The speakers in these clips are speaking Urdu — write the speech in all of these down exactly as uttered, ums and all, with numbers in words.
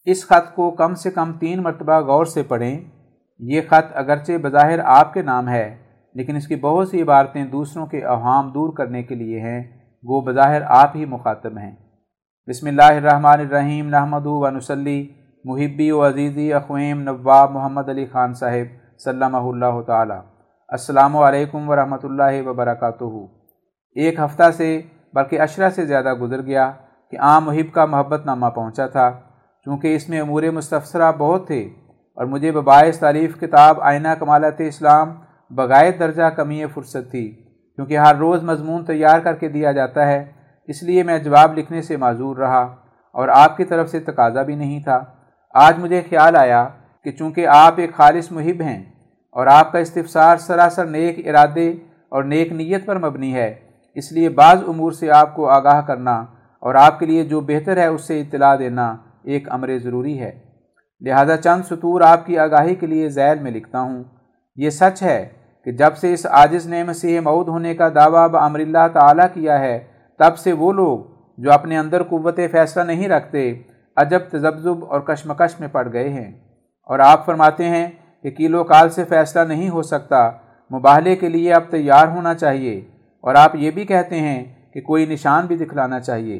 اس خط کو کم سے کم تین مرتبہ غور سے پڑھیں۔ یہ خط اگرچہ بظاہر آپ کے نام ہے، لیکن اس کی بہت سی عبارتیں دوسروں کے اوہام دور کرنے کے لیے ہیں، وہ بظاہر آپ ہی مخاطب ہیں۔ بسم اللہ الرحمن الرحیم، نحمدہ و نصلی، محبی و عزیزی اخویم نواب محمد علی خان صاحب سلمہ اللہ تعالی۔ السلام علیکم ورحمۃ اللہ وبرکاتہ۔ ایک ہفتہ سے بلکہ عشرہ سے زیادہ گزر گیا کہ عام محب کا محبت نامہ پہنچا تھا۔ چونکہ اس میں امور مستفسرہ بہت تھے اور مجھے بباعث تعریف کتاب آئینہ کمالات اسلام بغایت درجہ کمی فرصت تھی، کیونکہ ہر روز مضمون تیار کر کے دیا جاتا ہے، اس لیے میں جواب لکھنے سے معذور رہا اور آپ کی طرف سے تقاضا بھی نہیں تھا۔ آج مجھے خیال آیا کہ چونکہ آپ ایک خالص محب ہیں اور آپ کا استفسار سراسر نیک ارادے اور نیک نیت پر مبنی ہے، اس لیے بعض امور سے آپ کو آگاہ کرنا اور آپ کے لیے جو بہتر ہے اس سے اطلاع دینا ایک امر ضروری ہے۔ لہذا چند سطور آپ کی آگاہی کے لیے ذیل میں لکھتا ہوں۔ یہ سچ ہے کہ جب سے اس عاجز نے مسیح موعود ہونے کا دعویٰ بامر اللہ تعالیٰ کیا ہے، تب سے وہ لوگ جو اپنے اندر قوت فیصلہ نہیں رکھتے عجب تذبذب اور کشمکش میں پڑ گئے ہیں، اور آپ فرماتے ہیں کہ کیل و کال سے فیصلہ نہیں ہو سکتا، مباہلے کے لیے اب تیار ہونا چاہیے، اور آپ یہ بھی کہتے ہیں کہ کوئی نشان بھی دکھلانا چاہیے۔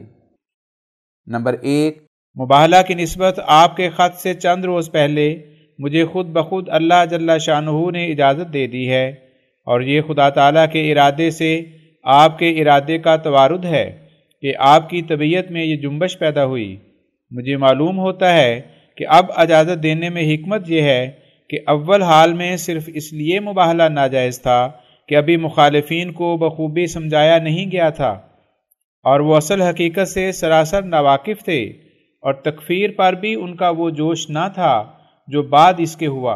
نمبر ایک، مباہلہ کی نسبت آپ کے خط سے چند روز پہلے مجھے خود بخود اللہ جل شانہ نے اجازت دے دی ہے، اور یہ خدا تعالیٰ کے ارادے سے آپ کے ارادے کا توارد ہے کہ آپ کی طبیعت میں یہ جنبش پیدا ہوئی۔ مجھے معلوم ہوتا ہے کہ اب اجازت دینے میں حکمت یہ ہے کہ اول حال میں صرف اس لیے مباہلہ ناجائز تھا کہ ابھی مخالفین کو بخوبی سمجھایا نہیں گیا تھا، اور وہ اصل حقیقت سے سراسر ناواقف تھے، اور تکفیر پر بھی ان کا وہ جوش نہ تھا جو بعد اس کے ہوا۔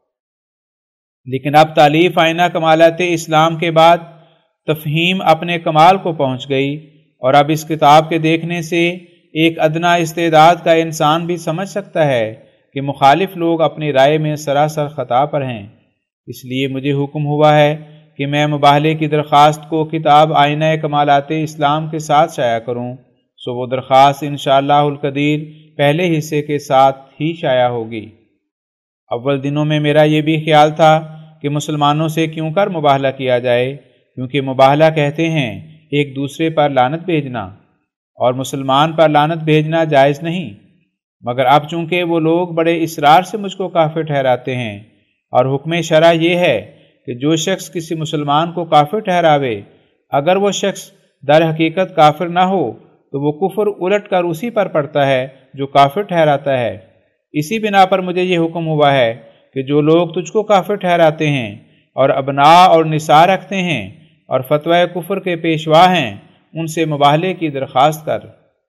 لیکن اب تالیف آئینہ کمالات اسلام کے بعد تفہیم اپنے کمال کو پہنچ گئی، اور اب اس کتاب کے دیکھنے سے ایک ادنا استعداد کا انسان بھی سمجھ سکتا ہے کہ مخالف لوگ اپنی رائے میں سراسر خطا پر ہیں۔ اس لیے مجھے حکم ہوا ہے کہ میں مباہلے کی درخواست کو کتاب آئینہ کمالات اسلام کے ساتھ شائع کروں، سو وہ درخواست انشاءاللہ القدیر پہلے حصے کے ساتھ ہی شائع ہوگی۔ اول دنوں میں میرا یہ بھی خیال تھا کہ مسلمانوں سے کیوں کر مباہلہ کیا جائے، کیونکہ مباہلہ کہتے ہیں ایک دوسرے پر لعنت بھیجنا، اور مسلمان پر لعنت بھیجنا جائز نہیں، مگر اب چونکہ وہ لوگ بڑے اصرار سے مجھ کو کافر ٹھہراتے ہیں، اور حکم شرع یہ ہے کہ جو شخص کسی مسلمان کو کافر ٹھہراوے، اگر وہ شخص در حقیقت کافر نہ ہو تو وہ کفر الٹ کر اسی پر پڑتا ہے جو کافر ٹھہراتا ہے۔ اسی بنا پر مجھے یہ حکم ہوا ہے کہ جو لوگ تجھ کو کافر ٹھہراتے ہیں اور ابناء اور نساء رکھتے ہیں اور فتوی کفر کے پیشوا ہیں، ان سے مباہلے کی درخواست کر۔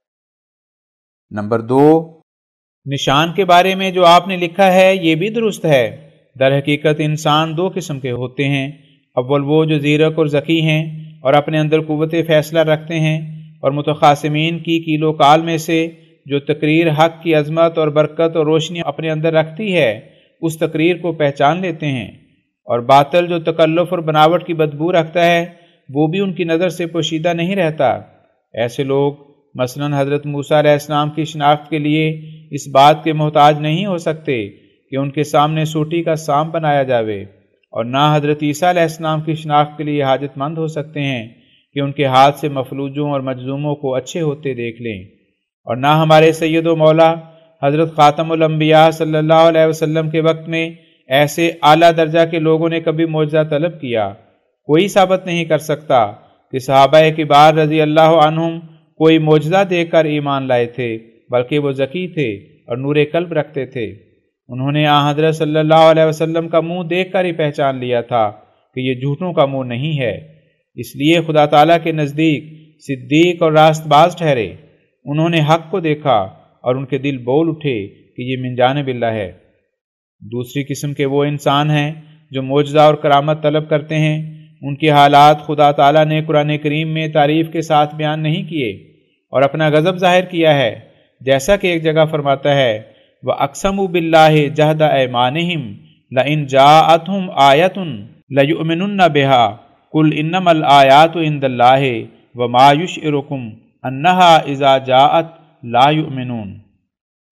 نمبر دو، نشان کے بارے میں جو آپ نے لکھا ہے یہ بھی درست ہے۔ در حقیقت انسان دو قسم کے ہوتے ہیں، اول وہ جو زیرک اور ذکی ہیں اور اپنے اندر قوت فیصلہ رکھتے ہیں، اور متخاصمین کی کیل و کال میں سے جو تقریر حق کی عظمت اور برکت اور روشنی اپنے اندر رکھتی ہے اس تقریر کو پہچان لیتے ہیں، اور باطل جو تکلف اور بناوٹ کی بدبو رکھتا ہے وہ بھی ان کی نظر سے پوشیدہ نہیں رہتا۔ ایسے لوگ مثلاً حضرت موسیٰ علیہ السلام کی شناخت کے لیے اس بات کے محتاج نہیں ہو سکتے کہ ان کے سامنے سوٹی کا سام بنایا جاوے، اور نہ حضرت عیسیٰ علیہ السلام کی شناخت کے لیے حاجت مند ہو سکتے ہیں کہ ان کے ہاتھ سے مفلوجوں اور مجذوموں کو اچھے ہوتے دیکھ لیں، اور نہ ہمارے سید و مولا حضرت خاتم الانبیاء صلی اللہ علیہ وسلم کے وقت میں ایسے اعلیٰ درجہ کے لوگوں نے کبھی معجزہ طلب کیا۔ کوئی ثابت نہیں کر سکتا کہ صحابہ کبار رضی اللہ عنہم کوئی معجزہ دیکھ کر ایمان لائے تھے، بلکہ وہ ذکی تھے اور نور قلب رکھتے تھے۔ انہوں نے آن حضرت صلی اللہ علیہ وسلم کا منہ دیکھ کر ہی پہچان لیا تھا کہ یہ جھوٹوں کا منہ نہیں ہے، اس لیے خدا تعالیٰ کے نزدیک صدیق اور راست باز ٹھہرے۔ انہوں نے حق کو دیکھا اور ان کے دل بول اٹھے کہ یہ من جانب اللہ ہے۔ دوسری قسم کے وہ انسان ہیں جو معجزہ اور کرامت طلب کرتے ہیں، ان کے حالات خدا تعالیٰ نے قرآن کریم میں تعریف کے ساتھ بیان نہیں کیے اور اپنا غضب ظاہر کیا ہے، جیسا کہ ایک جگہ فرماتا ہے وَأَقْسَمُوا بِاللَّهِ جَهْدَ أَيْمَانِهِمْ لَئِنْ جَاءَتْهُمْ آيَةٌ لَيُؤْمِنُنَّ بِهَا قُلْ إِنَّمَا الْآيَاتُ عِندَ اللَّهِ وَمَا يُشْعِرُكُمْ أَنَّهَا إِذَا جَاءَتْ لَا يُؤْمِنُونَ۔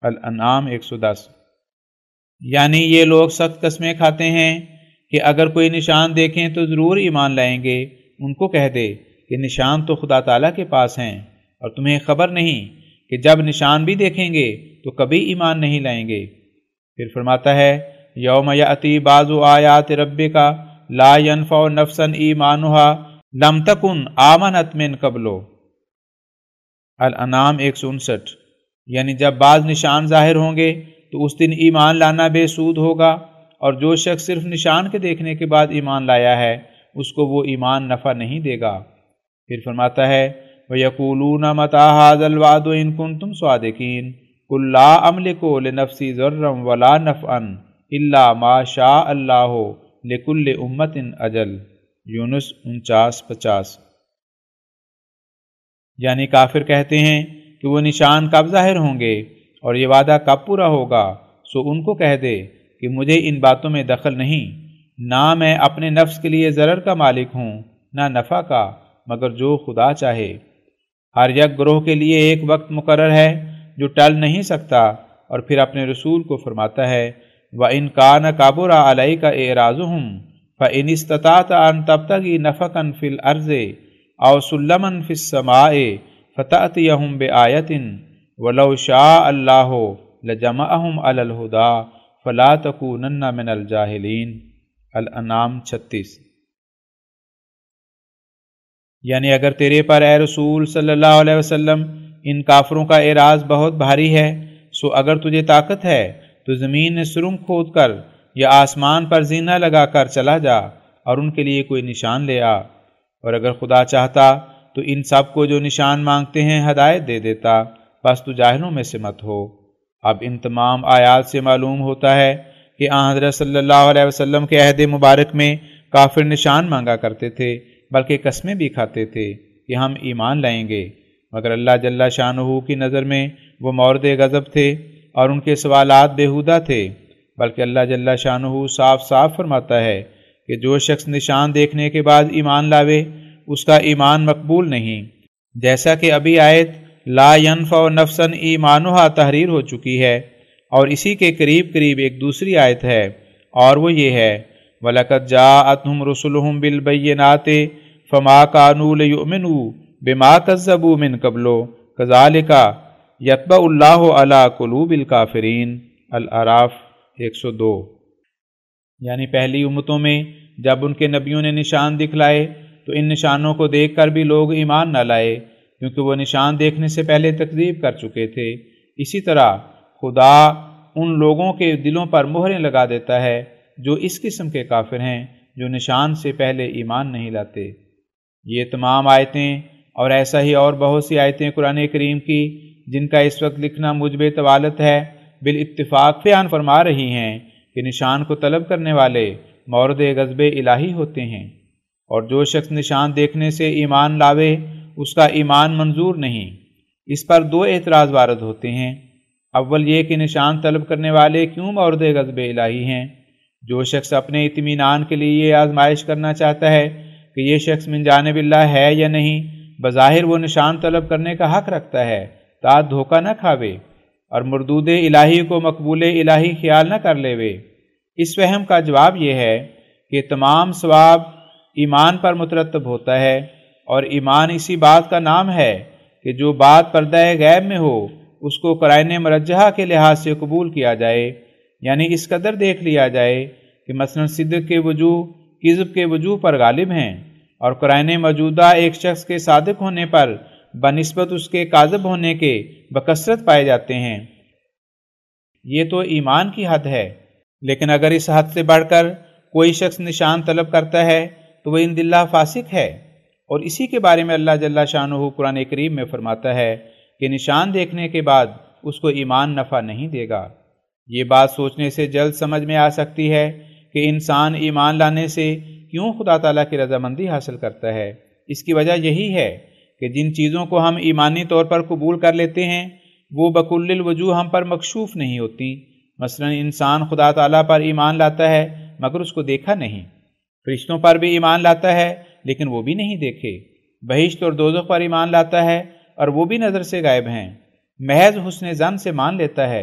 الانعام ایک سو دس۔ یعنی یہ لوگ سخت قسمیں کھاتے ہیں کہ اگر کوئی نشان دیکھیں تو ضرور ایمان لائیں گے۔ ان کو کہہ دے کہ نشان تو خدا تعالیٰ کے پاس ہیں، اور تمہیں خبر نہیں کہ جب نشان بھی دیکھیں گے تو کبھی ایمان نہیں لائیں گے۔ پھر فرماتا ہے یوم یأتی بعض آیات ربک لا ینفع نفسا ایمانها لم تکن آمنت من قبل۔ الانعام ایک سو انسٹھ۔ یعنی جب بعض نشان ظاہر ہوں گے تو اس دن ایمان لانا بے سود ہوگا، اور جو شخص صرف نشان کے دیکھنے کے بعد ایمان لایا ہے اس کو وہ ایمان نفع نہیں دے گا۔ پھر فرماتا ہے وَيَقُولُونَ مَتَىٰ هَٰذَا الْوَعْدُ إِن كُنتُمْ صَادِقِينَ قُل لَّا أَمْلِكُ لِنَفْسِي ضَرًّا وَلَا نَفْعًا إِلَّا مَا شَاءَ اللَّهُ لِكُلِّ أُمَّةٍ أَجَلٌ۔ یونس انچاس پچاس۔ یعنی کافر کہتے ہیں کہ وہ نشان کب ظاہر ہوں گے اور یہ وعدہ کب پورا ہوگا، سو ان کو کہہ دے کہ مجھے ان باتوں میں دخل نہیں، نہ میں اپنے نفس کے لیے ضرر کا مالک ہوں نہ نفع کا، مگر جو خدا چاہے۔ ہر یک گروہ کے لیے ایک وقت مقرر ہے جو ٹل نہیں سکتا، اور پھر اپنے رسول کو فرماتا ہے وَإِن كَانَ كَبُرَ عَلَيْكَ إِعْرَاضُهُمْ فَإِنِ اسْتَطَعْتَ أَن تَبْتَغِي نَفَقًا فِي الْأَرْضِ أَوْ سُلَّمًا فِي السَّمَاءِ فَتَأْتِيَهُم بِآيَةٍ وَلَوْ شَاءَ اللَّهُ لَجَمَعَهُمْ عَلَى الْهُدَىٰ فَلَا تَكُونَنَّ مِنَ الْجَاهِلِينَ۔ الانعام چھتیس۔ یعنی اگر تیرے پر اے رسول صلی اللہ علیہ وسلم ان کافروں کا اعراض بہت بھاری ہے، سو اگر تجھے طاقت ہے تو زمین میں سرنگ کھود کر یا آسمان پر زینہ لگا کر چلا جا اور ان کے لیے کوئی نشان لے آ، اور اگر خدا چاہتا تو ان سب کو جو نشان مانگتے ہیں ہدایت دے دیتا، بس تو جاہلوں میں سے مت ہو۔ اب ان تمام آیات سے معلوم ہوتا ہے کہ آن حضرت صلی اللہ علیہ وسلم کے عہد مبارک میں کافر نشان مانگا کرتے تھے، بلکہ قسمیں بھی کھاتے تھے کہ ہم ایمان لائیں گے، مگر اللہ جل شانہ کی نظر میں وہ مورد غضب تھے اور ان کے سوالات بیہودہ تھے، بلکہ اللہ جل شانہ صاف صاف فرماتا ہے کہ جو شخص نشان دیکھنے کے بعد ایمان لاوے اس کا ایمان مقبول نہیں، جیسا کہ ابھی آیت لا ینفع نفسا ایمانها تحریر ہو چکی ہے، اور اسی کے قریب قریب ایک دوسری آیت ہے، اور وہ یہ ہے وَلَقَدْ جَاءَتْهُمْ رُسُلُهُم بِالْبَيِّنَاتِ فَمَا كَانُوا لِيُؤْمِنُوا بِمَا كَذَّبُوا مِن قَبْلُ كَذَٰلِكَ يَطْبَعُ اللَّهُ عَلَىٰ قُلُوبِ الْكَافِرِينَ۔ الاعراف ایک سو دو۔ یعنی پہلی امتوں میں جب ان کے نبیوں نے نشان دکھلائے تو ان نشانوں کو دیکھ کر بھی لوگ ایمان نہ لائے، کیونکہ وہ نشان دیکھنے سے پہلے تکذیب کر چکے تھے۔ اسی طرح خدا ان لوگوں کے دلوں پر مہریں لگا دیتا ہے جو اس قسم کے کافر ہیں جو نشان سے پہلے ایمان نہیں لاتے۔ یہ تمام آیتیں اور ایسا ہی اور بہت سی آیتیں قرآن کریم کی جن کا اس وقت لکھنا مجب طوالت ہے، بالاتفاق بیان فرما رہی ہیں کہ نشان کو طلب کرنے والے مورد غضب الہی ہوتے ہیں، اور جو شخص نشان دیکھنے سے ایمان لاوے اس کا ایمان منظور نہیں۔ اس پر دو اعتراض وارد ہوتے ہیں۔ اول یہ کہ نشان طلب کرنے والے کیوں مورد غضب الہی ہیں؟ جو شخص اپنے اطمینان کے لیے یہ آزمائش کرنا چاہتا ہے کہ یہ شخص من جانب اللہ ہے یا نہیں، بظاہر وہ نشان طلب کرنے کا حق رکھتا ہے تا دھوکہ نہ کھاوے اور مردود الہی کو مقبول الہی خیال نہ کر لے وے۔ اس وہم کا جواب یہ ہے کہ تمام ثواب ایمان پر مترتب ہوتا ہے، اور ایمان اسی بات کا نام ہے کہ جو بات پردہ غیب میں ہو اس کو قرائن مرجحہ کے لحاظ سے قبول کیا جائے، یعنی اس قدر دیکھ لیا جائے کہ مثلا صدق کے وجوہ کذب کے وجوہ پر غالب ہیں، اور قرائن موجودہ ایک شخص کے صادق ہونے پر بنسبت اس کے کاذب ہونے کے بکثرت پائے جاتے ہیں۔ یہ تو ایمان کی حد ہے، لیکن اگر اس حد سے بڑھ کر کوئی شخص نشان طلب کرتا ہے تو وہ ان دلہ فاسق ہے، اور اسی کے بارے میں اللہ جل شانہ قرآن کریم میں فرماتا ہے کہ نشان دیکھنے کے بعد اس کو ایمان نفع نہیں دے گا۔ یہ بات سوچنے سے جلد سمجھ میں آ سکتی ہے کہ انسان ایمان لانے سے کیوں خدا تعالیٰ کی رضامندی حاصل کرتا ہے۔ اس کی وجہ یہی ہے کہ جن چیزوں کو ہم ایمانی طور پر قبول کر لیتے ہیں وہ بکل الوجوہ ہم پر مکشوف نہیں ہوتی۔ مثلا انسان خدا تعالیٰ پر ایمان لاتا ہے مگر اس کو دیکھا نہیں، فرشتوں پر بھی ایمان لاتا ہے لیکن وہ بھی نہیں دیکھے، بہشت اور دوزخ پر ایمان لاتا ہے اور وہ بھی نظر سے غائب ہیں، محض حسن ظن سے مان لیتا ہے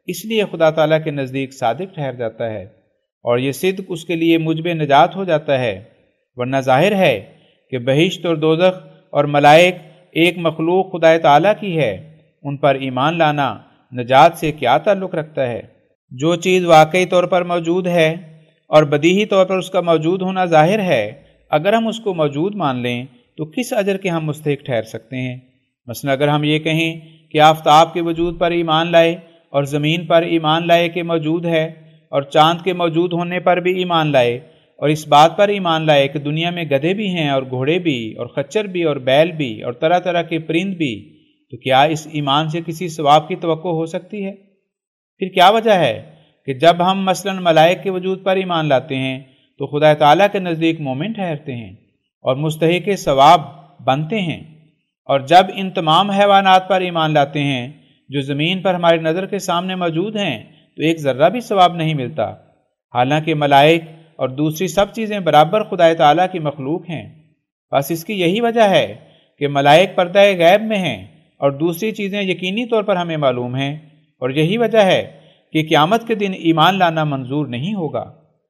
اس لیے خدا تعالیٰ کے نزدیک صادق ٹھہر جاتا ہے اور یہ صدق اس کے لیے موجب نجات ہو جاتا ہے، ورنہ ظاہر ہے کہ بہشت اور دوزخ اور ملائک ایک مخلوق خدا تعالیٰ کی ہے، ان پر ایمان لانا نجات سے کیا تعلق رکھتا ہے؟ جو چیز واقعی طور پر موجود ہے اور بدیہی طور پر اس کا موجود ہونا ظاہر ہے، اگر ہم اس کو موجود مان لیں تو کس اجر کے ہم مستحق ٹھہر سکتے ہیں؟ مثلا اگر ہم یہ کہیں کہ آفتاب کے وجود پر ایمان لائے اور زمین پر ایمان لائے کہ موجود ہے، اور چاند کے موجود ہونے پر بھی ایمان لائے، اور اس بات پر ایمان لائے کہ دنیا میں گدھے بھی ہیں اور گھوڑے بھی اور خچر بھی اور بیل بھی اور طرح طرح کے پرند بھی، تو کیا اس ایمان سے کسی ثواب کی توقع ہو سکتی ہے؟ پھر کیا وجہ ہے کہ جب ہم مثلا ملائک کے وجود پر ایمان لاتے ہیں تو خدا تعالیٰ کے نزدیک مومن ٹھہرتے ہیں اور مستحق ثواب بنتے ہیں، اور جب ان تمام حیوانات پر ایمان لاتے ہیں جو زمین پر ہماری نظر کے سامنے موجود ہیں تو ایک ذرہ بھی ثواب نہیں ملتا، حالانکہ ملائک اور دوسری سب چیزیں برابر خدا تعالیٰ کی مخلوق ہیں۔ بس اس کی یہی وجہ ہے کہ ملائک پردہ غیب میں ہیں اور دوسری چیزیں یقینی طور پر ہمیں معلوم ہیں، اور یہی وجہ ہے کہ قیامت کے دن ایمان لانا منظور نہیں ہوگا۔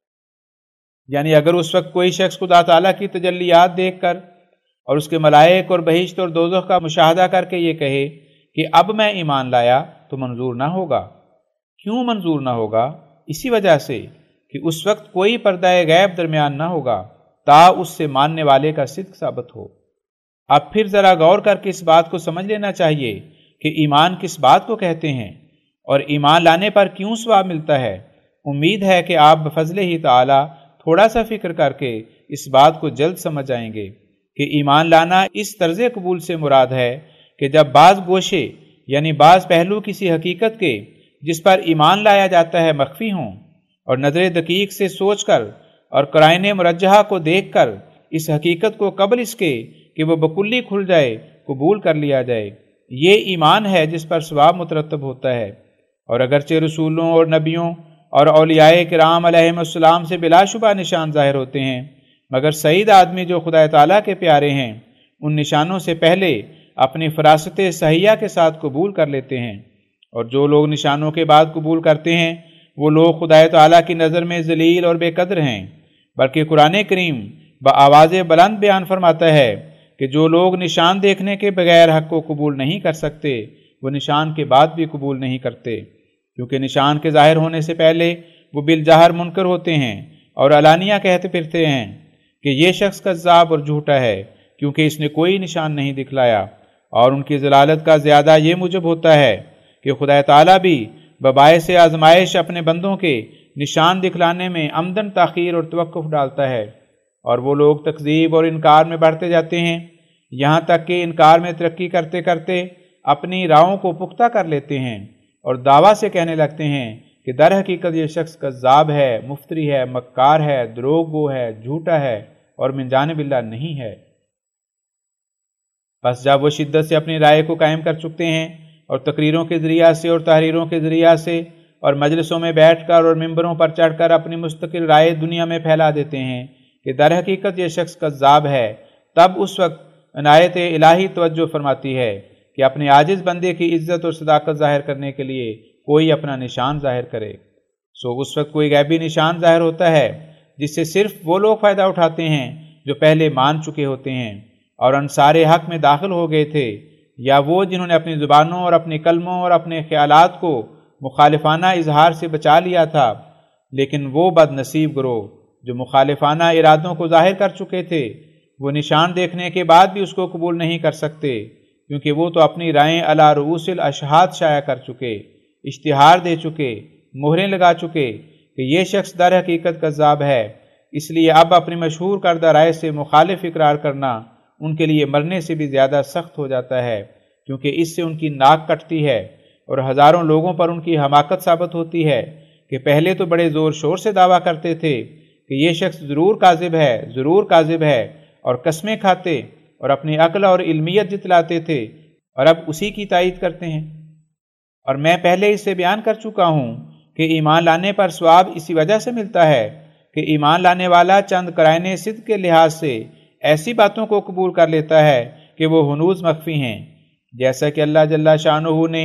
یعنی اگر اس وقت کوئی شخص خدا تعالیٰ کی تجلیات دیکھ کر اور اس کے ملائک اور بہشت اور دوزخ کا مشاہدہ کر کے یہ کہے کہ اب میں ایمان لایا، تو منظور نہ ہوگا۔ کیوں منظور نہ ہوگا؟ اسی وجہ سے کہ اس وقت کوئی پردہ غیب درمیان نہ ہوگا تا اس سے ماننے والے کا صدق ثابت ہو۔ اب پھر ذرا غور کر کے اس بات کو سمجھ لینا چاہیے کہ ایمان کس بات کو کہتے ہیں اور ایمان لانے پر کیوں ثواب ملتا ہے۔ امید ہے کہ آپ بفضل ہی تعالی تھوڑا سا فکر کر کے اس بات کو جلد سمجھ جائیں گے کہ ایمان لانا اس طرز قبول سے مراد ہے کہ جب بعض گوشے یعنی بعض پہلو کسی حقیقت کے جس پر ایمان لایا جاتا ہے مخفی ہوں، اور نظر دقیق سے سوچ کر اور قرائن مرجحہ کو دیکھ کر اس حقیقت کو قبل اس کے کہ وہ بکلی کھل جائے قبول کر لیا جائے، یہ ایمان ہے جس پر ثواب مترتب ہوتا ہے۔ اور اگرچہ رسولوں اور نبیوں اور اولیاء کرام علیہم السلام سے بلا شبہ نشان ظاہر ہوتے ہیں، مگر سعید آدمی جو خدا تعالیٰ کے پیارے ہیں ان نشانوں سے پہلے اپنی فراست صحیحہ کے ساتھ قبول کر لیتے ہیں، اور جو لوگ نشانوں کے بعد قبول کرتے ہیں وہ لوگ خدا تعالیٰ کی نظر میں ذلیل اور بے قدر ہیں۔ بلکہ قرآن کریم بآواز بلند بیان فرماتا ہے کہ جو لوگ نشان دیکھنے کے بغیر حق کو قبول نہیں کر سکتے وہ نشان کے بعد بھی قبول نہیں کرتے، کیونکہ نشان کے ظاہر ہونے سے پہلے وہ بالظاہر منکر ہوتے ہیں اور علانیہ کہتے پھرتے ہیں کہ یہ شخص کذاب اور جھوٹا ہے کیونکہ اس نے کوئی نشان نہیں دکھلایا، اور ان کی ضلالت کا زیادہ یہ موجب ہوتا ہے کہ خدا تعالیٰ بھی بباعث آزمائش اپنے بندوں کے نشان دکھلانے میں عمدن تاخیر اور توقف ڈالتا ہے، اور وہ لوگ تکذیب اور انکار میں بڑھتے جاتے ہیں یہاں تک کہ انکار میں ترقی کرتے کرتے اپنی راہوں کو پختہ کر لیتے ہیں اور دعویٰ سے کہنے لگتے ہیں کہ در حقیقت یہ شخص کذاب ہے، مفتری ہے، مکار ہے، دروغ گو ہے، جھوٹا ہے اور من جانب اللہ نہیں ہے۔ بس جب وہ شدت سے اپنی رائے کو قائم کر چکتے ہیں اور تقریروں کے ذریعہ سے اور تحریروں کے ذریعہ سے اور مجلسوں میں بیٹھ کر اور ممبروں پر چڑھ کر اپنی مستقل رائے دنیا میں پھیلا دیتے ہیں کہ در حقیقت یہ شخص کذاب ہے، تب اس وقت عنایت الہی توجہ فرماتی ہے کہ اپنے عاجز بندے کی عزت اور صداقت ظاہر کرنے کے لیے کوئی اپنا نشان ظاہر کرے۔ سو اس وقت کوئی غیبی نشان ظاہر ہوتا ہے جس سے صرف وہ لوگ فائدہ اٹھاتے ہیں جو پہلے مان چکے ہوتے ہیں اور انصار حق میں داخل ہو گئے تھے، یا وہ جنہوں نے اپنی زبانوں اور اپنے کلموں اور اپنے خیالات کو مخالفانہ اظہار سے بچا لیا تھا، لیکن وہ بد نصیب گروہ جو مخالفانہ ارادوں کو ظاہر کر چکے تھے وہ نشان دیکھنے کے بعد بھی اس کو قبول نہیں کر سکتے، کیونکہ وہ تو اپنی رائیں علی رؤوس الاشہاد شائع کر چکے، اشتہار دے چکے، مہریں لگا چکے کہ یہ شخص در حقیقت کذاب ہے۔ اس لیے اب اپنی مشہور کردہ رائے سے مخالف اقرار کرنا ان کے لیے مرنے سے بھی زیادہ سخت ہو جاتا ہے، کیونکہ اس سے ان کی ناک کٹتی ہے اور ہزاروں لوگوں پر ان کی حماقت ثابت ہوتی ہے کہ پہلے تو بڑے زور شور سے دعویٰ کرتے تھے کہ یہ شخص ضرور کاذب ہے، ضرور کاذب ہے، اور قسمیں کھاتے اور اپنی عقل اور علمیت جتلاتے تھے، اور اب اسی کی تائید کرتے ہیں۔ اور میں پہلے اس سے بیان کر چکا ہوں کہ ایمان لانے پر ثواب اسی وجہ سے ملتا ہے کہ ایمان لانے والا چند قرائن صدق کے لحاظ سے ایسی باتوں کو قبول کر لیتا ہے کہ وہ ہنوز مخفی ہیں، جیسا کہ اللہ جل شانہ نے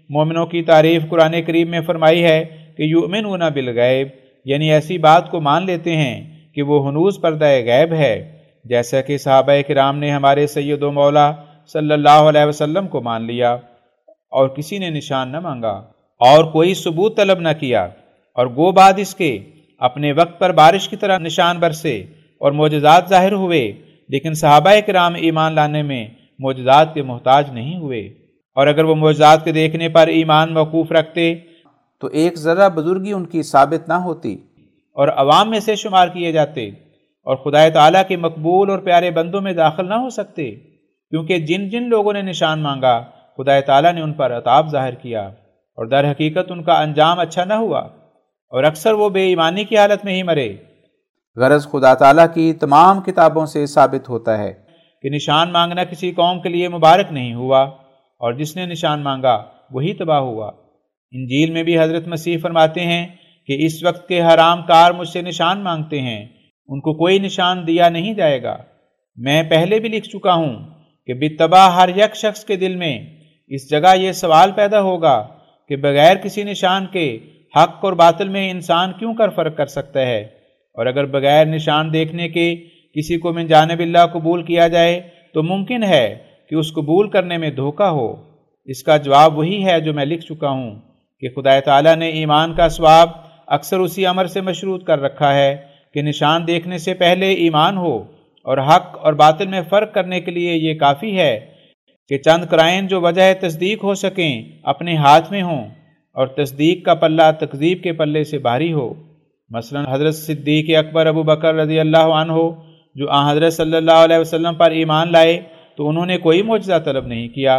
مومنوں کی تعریف قرآن کریم میں فرمائی ہے کہ یؤمنون بالغیب، یعنی ایسی بات کو مان لیتے ہیں کہ وہ ہنوز پردہ غیب ہے، جیسا کہ صحابہ کرام نے ہمارے سید و مولا صلی اللہ علیہ وسلم کو مان لیا اور کسی نے نشان نہ مانگا اور کوئی ثبوت طلب نہ کیا، اور گو بعد اس کے اپنے وقت پر بارش کی طرح نشان برسے اور معجزات ظاہر ہوئے، لیکن صحابہ کرام ایمان لانے میں معجزات کے محتاج نہیں ہوئے، اور اگر وہ معجزات کے دیکھنے پر ایمان موقوف رکھتے تو ایک ذرہ بزرگی ان کی ثابت نہ ہوتی اور عوام میں سے شمار کیے جاتے اور خدا تعالیٰ کے مقبول اور پیارے بندوں میں داخل نہ ہو سکتے، کیونکہ جن جن لوگوں نے نشان مانگا خدا تعالیٰ نے ان پر عطاب ظاہر کیا اور در حقیقت ان کا انجام اچھا نہ ہوا، اور اکثر وہ بے ایمانی کی حالت میں ہی مرے۔ غرض خدا تعالیٰ کی تمام کتابوں سے ثابت ہوتا ہے کہ نشان مانگنا کسی قوم کے لیے مبارک نہیں ہوا، اور جس نے نشان مانگا وہی تباہ ہوا۔ انجیل میں بھی حضرت مسیح فرماتے ہیں کہ اس وقت کے حرام کار مجھ سے نشان مانگتے ہیں، ان کو کوئی نشان دیا نہیں جائے گا۔ میں پہلے بھی لکھ چکا ہوں کہ بتبع ہر یک شخص کے دل میں اس جگہ یہ سوال پیدا ہوگا کہ بغیر کسی نشان کے حق اور باطل میں انسان کیوں کر فرق کر سکتا ہے، اور اگر بغیر نشان دیکھنے کے کسی کو من جانب اللہ قبول کیا جائے تو ممکن ہے کہ اس قبول کرنے میں دھوکہ ہو۔ اس کا جواب وہی ہے جو میں لکھ چکا ہوں کہ خدا تعالیٰ نے ایمان کا ثواب اکثر اسی امر سے مشروط کر رکھا ہے کہ نشان دیکھنے سے پہلے ایمان ہو، اور حق اور باطل میں فرق کرنے کے لیے یہ کافی ہے کہ چند قرائن جو وجہ تصدیق ہو سکیں اپنے ہاتھ میں ہوں، اور تصدیق کا پلہ تکذیب کے پلے سے بھاری ہو۔ مثلا حضرت صدیق اکبر ابو بکر رضی اللہ عنہ جو آن حضرت صلی اللہ علیہ وسلم پر ایمان لائے تو انہوں نے کوئی معجزہ طلب نہیں کیا،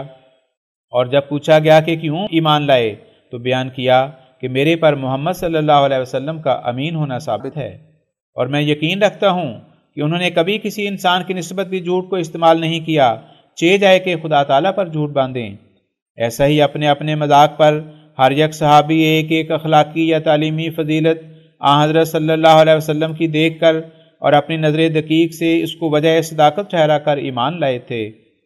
اور جب پوچھا گیا کہ کیوں ایمان لائے تو بیان کیا کہ میرے پر محمد صلی اللہ علیہ وسلم کا امین ہونا ثابت ہے، اور میں یقین رکھتا ہوں کہ انہوں نے کبھی کسی انسان کی نسبت بھی جھوٹ کو استعمال نہیں کیا، چہ جائے کہ خدا تعالیٰ پر جھوٹ باندھیں۔ ایسا ہی اپنے اپنے مذاق پر ہر یک صحابی ایک ایک اخلاقی یا تعلیمی فضیلت آن حضرت صلی اللہ علیہ وسلم کی دیکھ کر اور اپنی نظر دقیق سے اس کو وجہ صداقت ٹھہرا کر ایمان لائے تھے،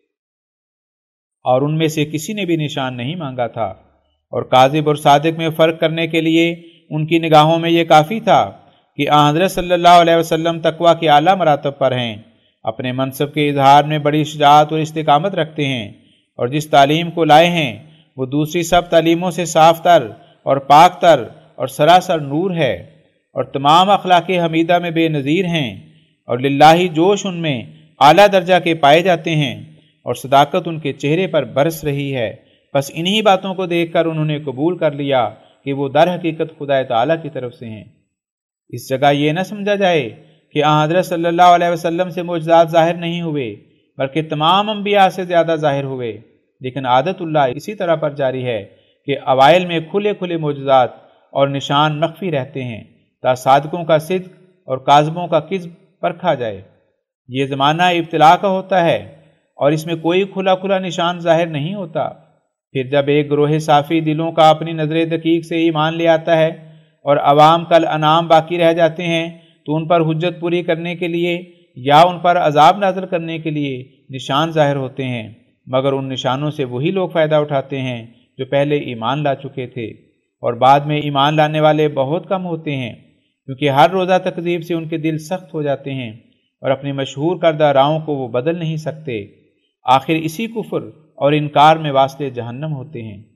اور ان میں سے کسی نے بھی نشان نہیں مانگا تھا، اور کاذب اور صادق میں فرق کرنے کے لیے ان کی نگاہوں میں یہ کافی تھا کہ آن حضرت صلی اللہ علیہ وسلم تقویٰ کے اعلیٰ مراتب پر ہیں، اپنے منصب کے اظہار میں بڑی شجاعت اور استقامت رکھتے ہیں، اور جس تعلیم کو لائے ہیں وہ دوسری سب تعلیموں سے صاف تر اور پاک تر اور سراسر نور ہے، اور تمام اخلاق حمیدہ میں بے نظیر ہیں، اور للہ جوش ان میں اعلیٰ درجہ کے پائے جاتے ہیں، اور صداقت ان کے چہرے پر برس رہی ہے۔ بس انہی باتوں کو دیکھ کر انہوں نے قبول کر لیا کہ وہ در حقیقت خدا تعالیٰ کی طرف سے ہیں۔ اس جگہ یہ نہ سمجھا جائے کہ آن حضرت صلی اللہ علیہ وسلم سے معجزات ظاہر نہیں ہوئے، بلکہ تمام انبیاء سے زیادہ ظاہر ہوئے، لیکن عادت اللہ اسی طرح پر جاری ہے کہ اوائل میں کھلے کھلے معجزات اور نشان مخفی رہتے ہیں تا صادقوں کا صدق اور کاذبوں کا کذب پرکھا جائے۔ یہ زمانہ ابتلاء کا ہوتا ہے، اور اس میں کوئی کھلا کھلا نشان ظاہر نہیں ہوتا۔ پھر جب ایک گروہ صافی دلوں کا اپنی نظر دقیق سے ایمان لے آتا ہے اور عوام کل انعام باقی رہ جاتے ہیں تو ان پر حجت پوری کرنے کے لیے یا ان پر عذاب نازل کرنے کے لیے نشان ظاہر ہوتے ہیں، مگر ان نشانوں سے وہی لوگ فائدہ اٹھاتے ہیں جو پہلے ایمان لا چکے تھے، اور بعد میں ایمان لانے والے بہت کم ہوتے ہیں، کیونکہ ہر روزہ تکذیب سے ان کے دل سخت ہو جاتے ہیں اور اپنی مشہور کردہ راہوں کو وہ بدل نہیں سکتے۔ آخر اسی کفر اور انکار میں واسطے جہنم ہوتے ہیں۔